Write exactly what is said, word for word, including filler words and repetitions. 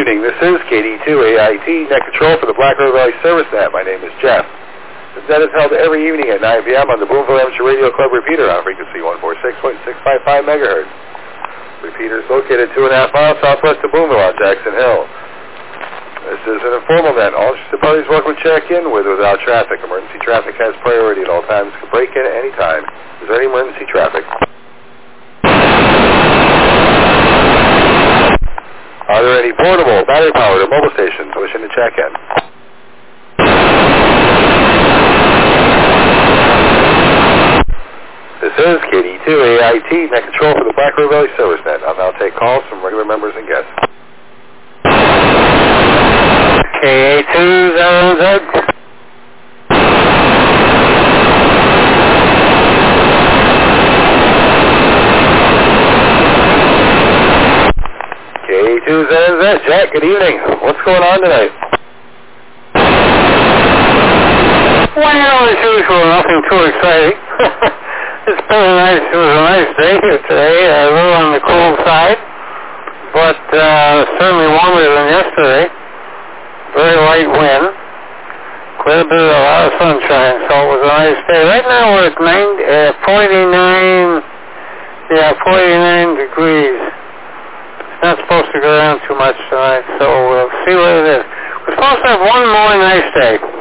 evening. This is K D two A I T, Net Control for the Black River Valley Service Net. My name is Jeff. This net is held every evening at nine p.m. on the Boonville Amateur Radio Club repeater on frequency one forty-six point six five five megahertz. Repeater is located two and a half miles southwest of Boonville on Jackson Hill. This is an informal net. All interested parties welcome to check in with or without traffic. Emergency traffic has priority at all times. Can break in at any time. Is there any emergency traffic? Are there any portable, battery-powered, or mobile stations wishing to check in? This is K D two A I T, Net Control for the Black River Valley Service Net. I'll now take calls from regular members and guests. K A two zero Z. K A two Z Z. Jack, good evening. What's going on tonight? Well, as usual, nothing too exciting. It's been a nice, it was a nice day here today, a little on the cool side, but uh, certainly warmer than yesterday. Very light wind, quite a bit of a lot of sunshine, so it was a nice day. Right now we're at nine, uh, forty-nine, yeah, forty-nine degrees. It's not supposed to go down too much tonight, so we'll see what it is. We're supposed to have one more nice day.